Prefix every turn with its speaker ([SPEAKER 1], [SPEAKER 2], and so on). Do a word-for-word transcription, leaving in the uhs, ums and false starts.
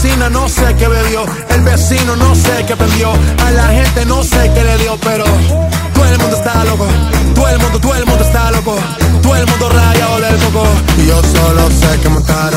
[SPEAKER 1] vecina no sé qué bebió, el vecino no sé qué prendió, a la gente no sé qué le dio, pero todo el mundo está loco, todo el mundo, todo el mundo está loco, todo el mundo rayado del coco. Y yo solo sé que montar